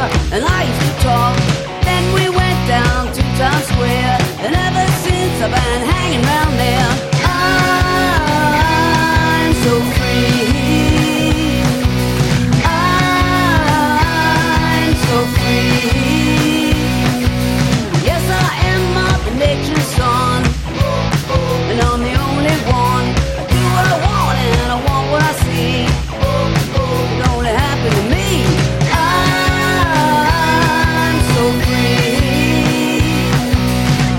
and I used to talk. Then we went down to Times Square, and ever since I've been hanging round there. I'm so free. I'm so free. Yes, I am Mother Nature's son, and I'm the only one. I do what I want and I want what I see. It only happened to me. I'm so free.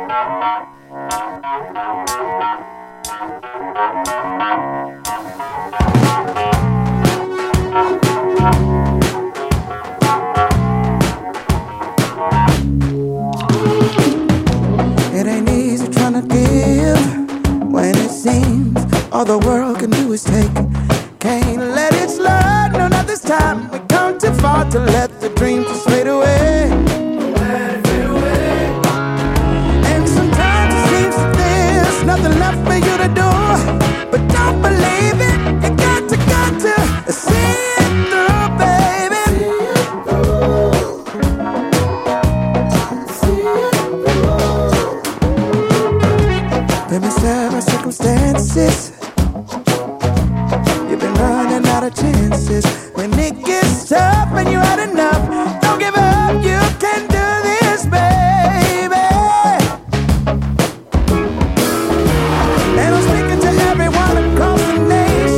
It ain't easy trying to give when it seems all the world can do is take. Can't let it slide, no, not this time. We come too far to let the dreams just fade away. And sometimes it seems that there's nothing left for you to do. But don't believe it, you got to see it through, baby. Baby, several circumstances, you've been running out of chances. When it gets tough and you're had enough, don't give up, you can do this, baby. And I'm speaking to everyone across the nation.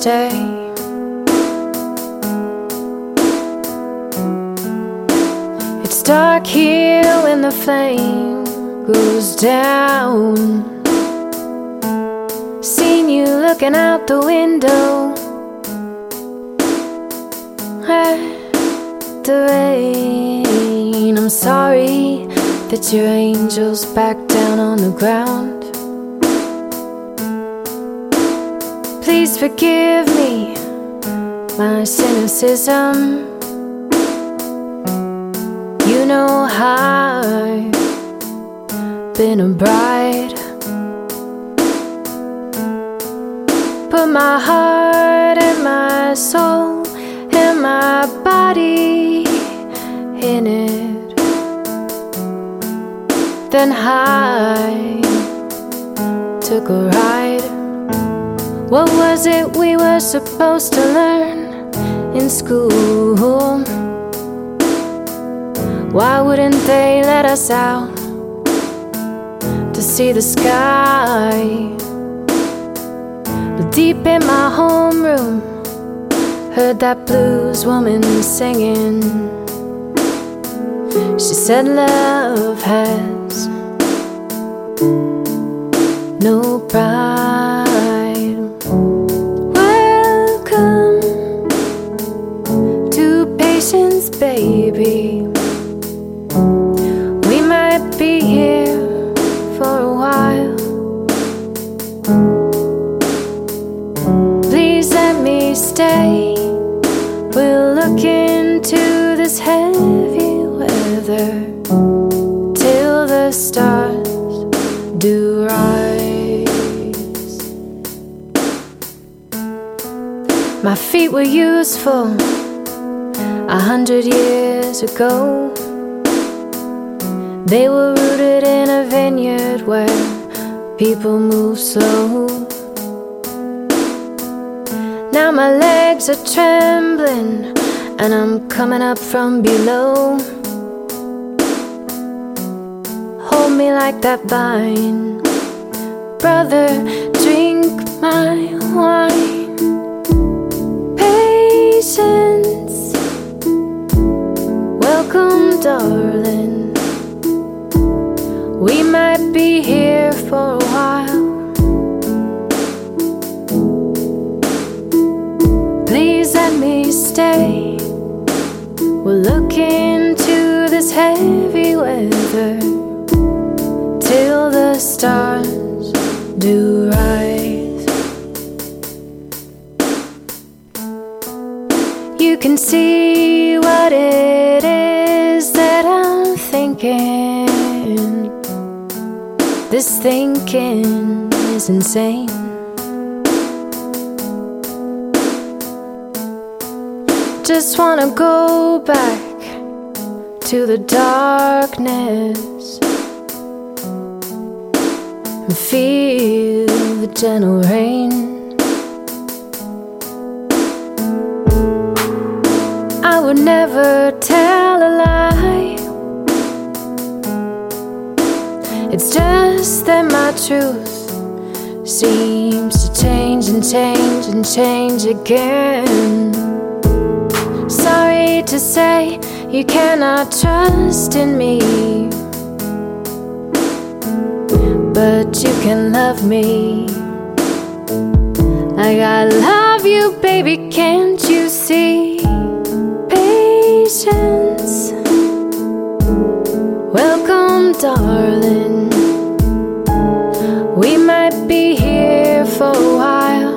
stay. It's dark here when the flame goes down. Seen you looking out the window at the rain. I'm sorry that your angel's back down on the ground. Please forgive me my cynicism. You know I've been a bride, put my heart and my soul and my body in it. Then I took a ride. What was it we were supposed to learn in school? Why wouldn't they let us out to see the sky? But deep in my homeroom, heard that blues woman singing. She said love has no pride. Welcome to patience, baby. We might be here for a while. Please let me stay. We'll look into this heavy weather till the stars do rise. My feet were useful 100 years ago. They were rooted in a vineyard where people move slow. Now my legs are trembling and I'm coming up from below. Hold me like that vine, brother, drink my wine. Patience, welcome, darling. We might be here for a while. Please let me stay. We'll look into this heavy weather till the stars do rise. You can see what it is that I'm thinking. This thinking is insane. Just wanna go back to the darkness and feel the gentle rain. I would never tell a lie. It's just that my truth seems to change and change and change again. Sorry to say you cannot trust in me, but you can love me like I love you, baby, can't you see? Patience, welcome, darling. We might be here for a while.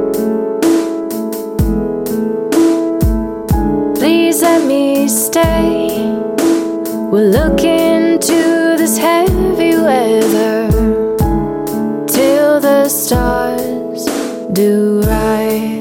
Please let me stay. We'll look into this heavy weather till the stars do rise.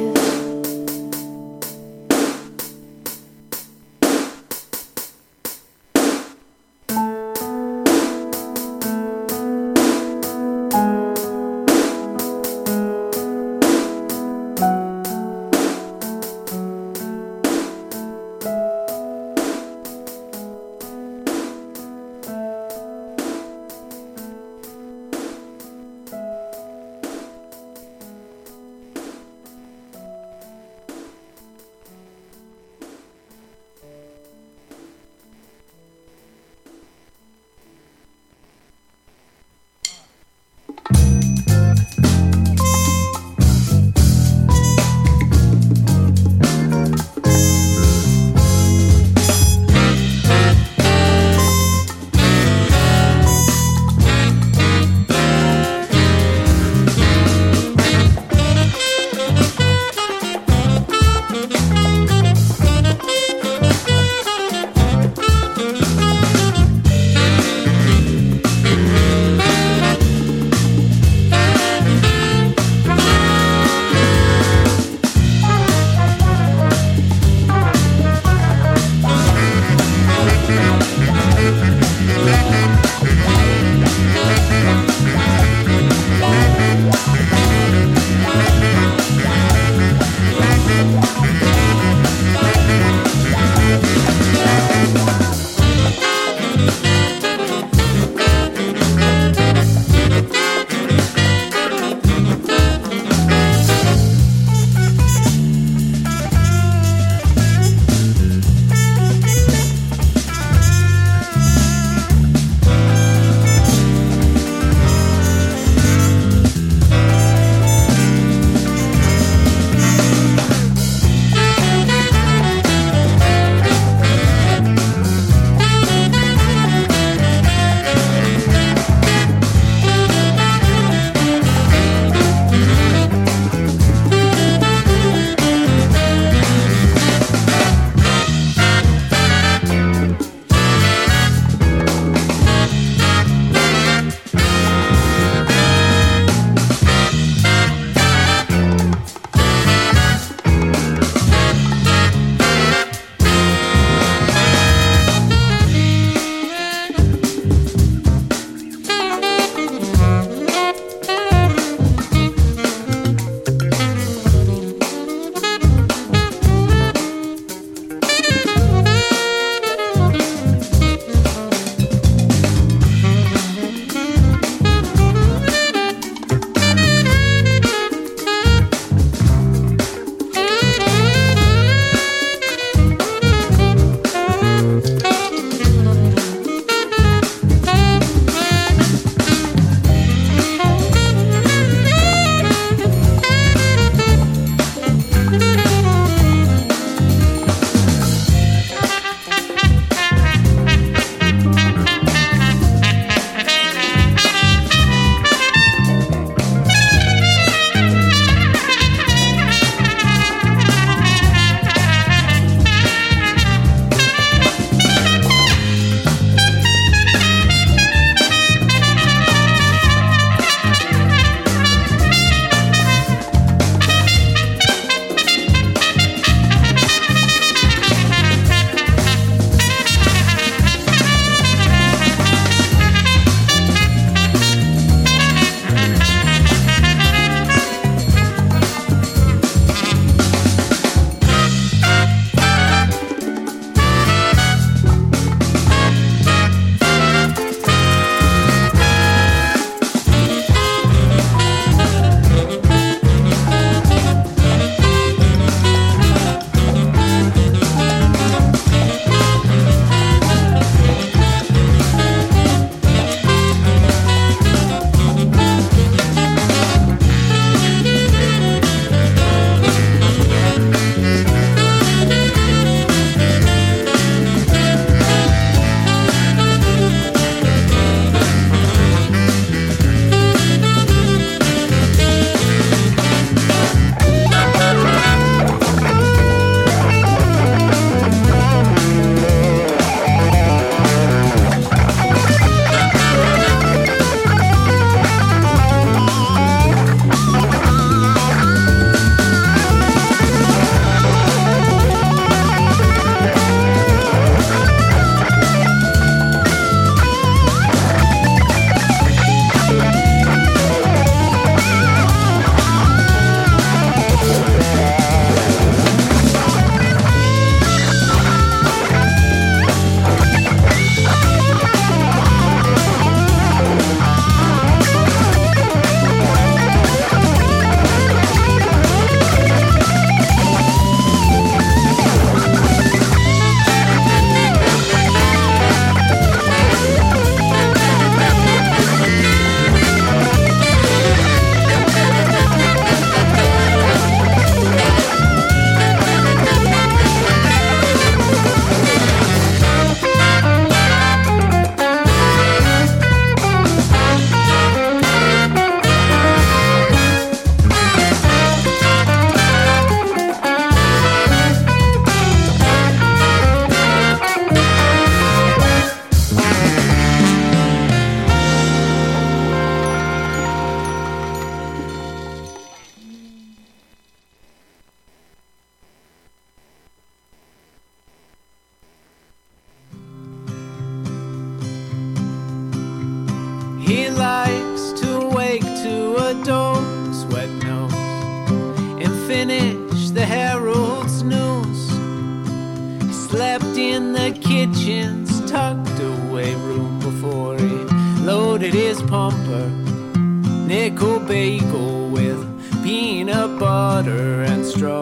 Herald's news. He slept in the kitchen's tucked away room before he loaded his pumper. Nickel bagel with peanut butter and straw.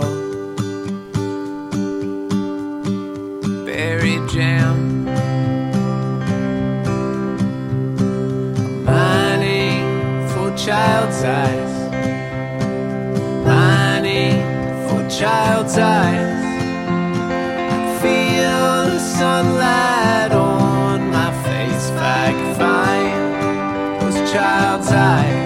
Berry jam. Mining for child's eyes. Mining for child's eyes. I feel the sunlight on my face if I could find those child's eyes.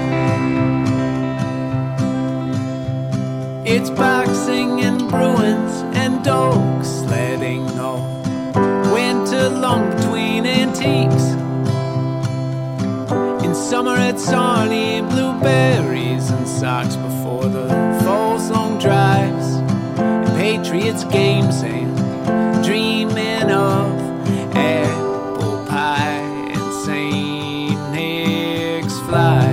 It's boxing and Bruins and dogs sledding all winter long between antiques. In summer it's Sarnie, blueberries and socks before the fall's long drives. And Patriots games and dreaming of apple pie and St. Nick's fly.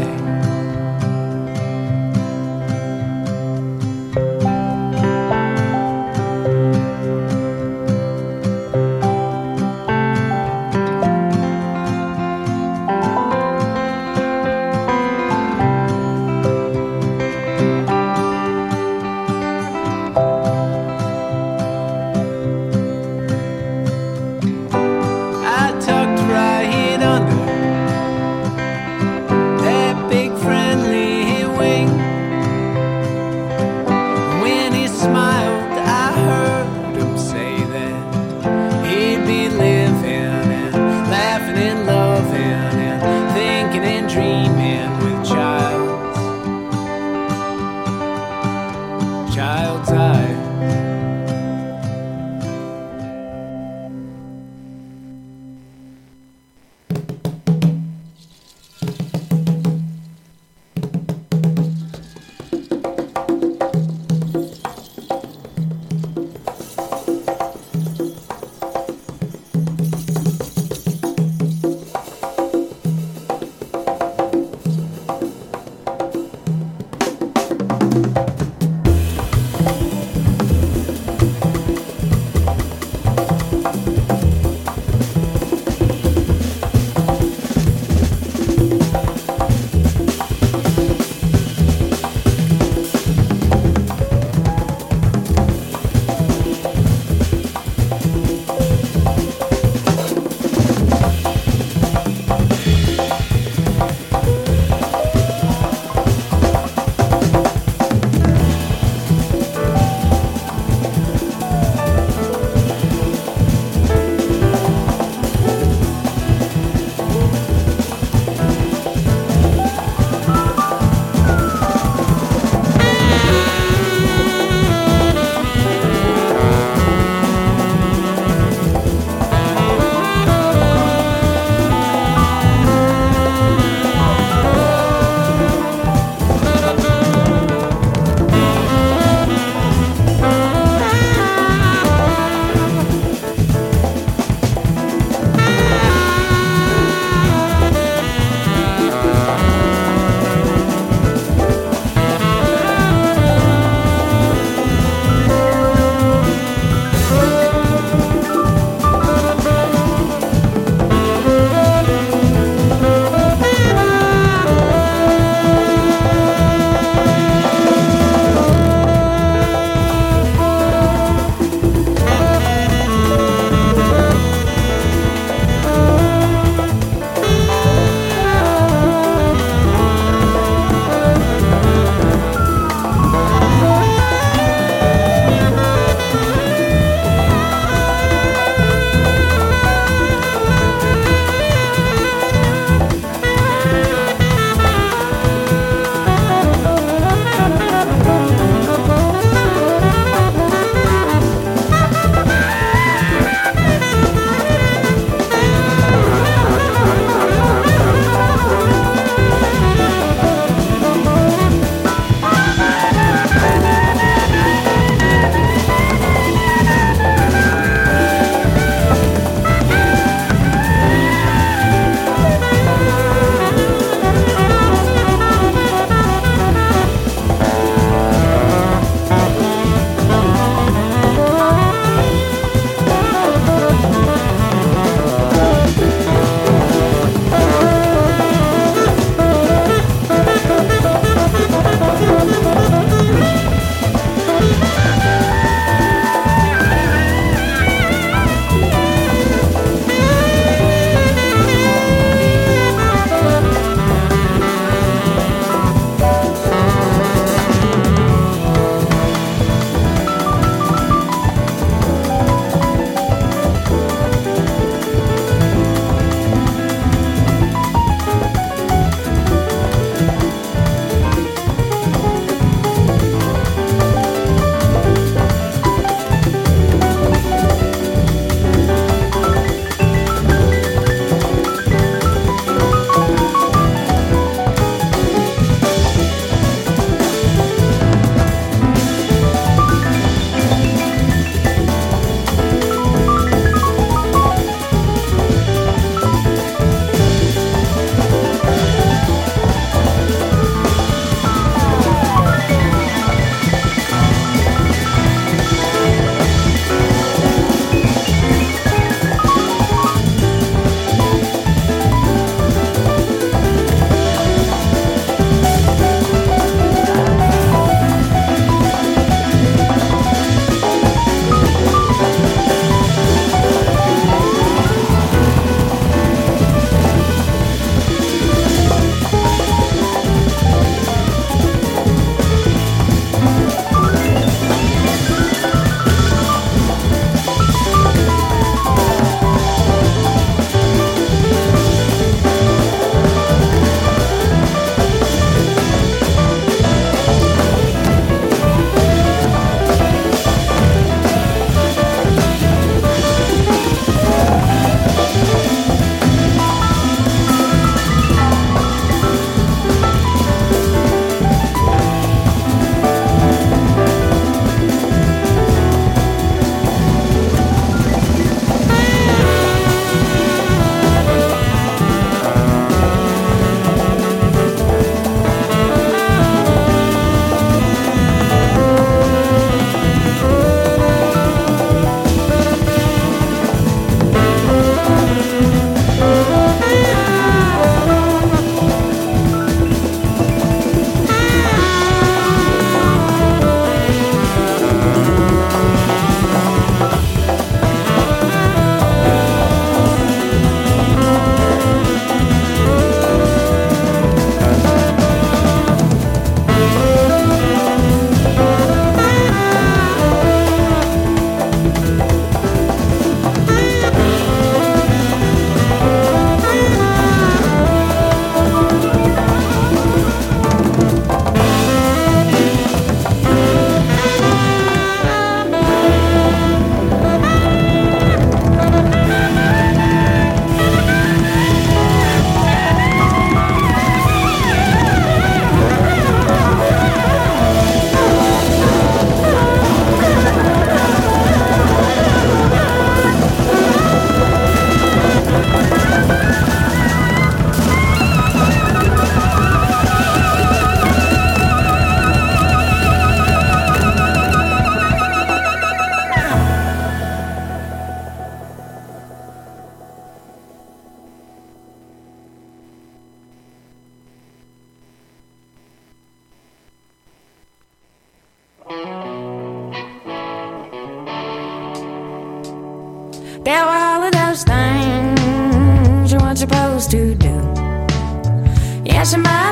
Yeah, all of those things you weren't supposed to do. Yes, my,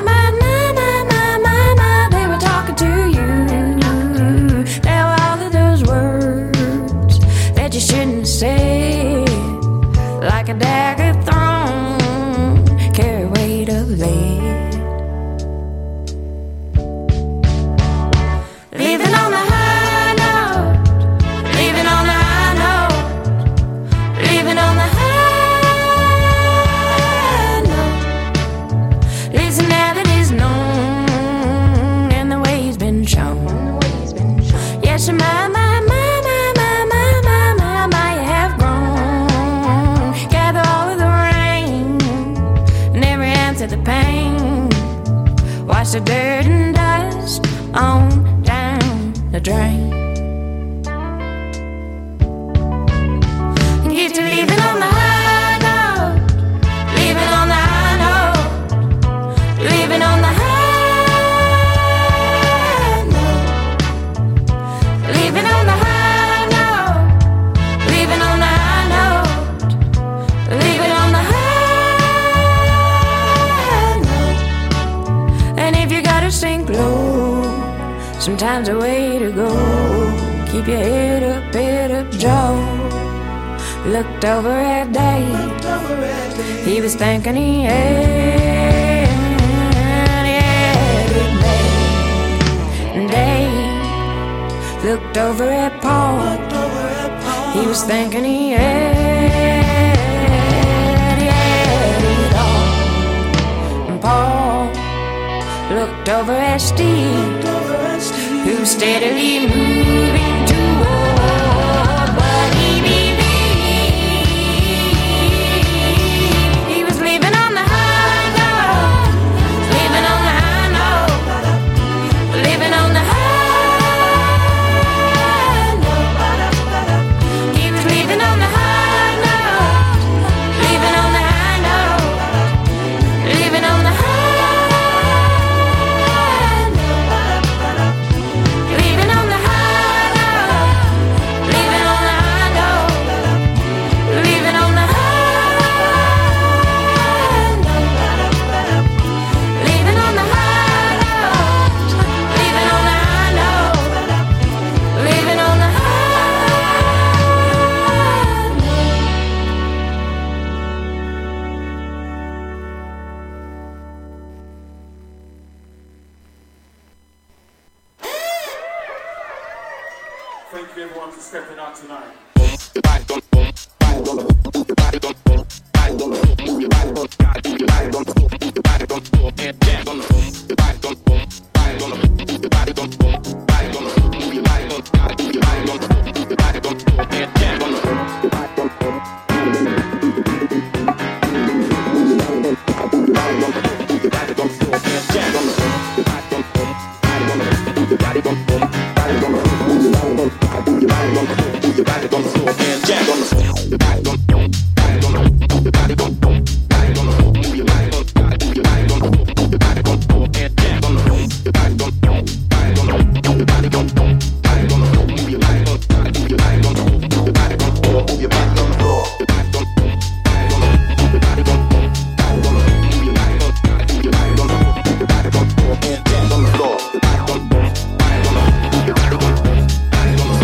they were talking to you. There were all of those words that you shouldn't have said, like a dagger thrown, carry weight of lead. Leaving on the high note, leaving on the high note, leaving on the high note. Listen, now that is known and the way he's been shown. Yes, my, you have grown. Gather all of the rain and every ounce of the pain. Wash the dirt and dust on down the drain. Get to leaving on the high note, leaving on the high note, leaving on the high note, leaving on the high note, leaving on the high note, leaving on the high note. And if you gotta sink low, sometimes the way to go, keep your head up, Joe. Looked over at Dave, he was thinking he had it made. And Dave looked over at Paul, he was thinking he had it all. And Paul looked over at Steve, who's steadily moving toward what he believed. He was leaving on the high note, leaving on the high note, leaving on the high note. He was leaving on the high note, leaving on the high note, leaving on the high note. Leaving on the high note, leaving on the high note, leaving on the high note, leaving on the high note, leaving on the high note, leaving on the high Thank you everyone for stepping out tonight. Body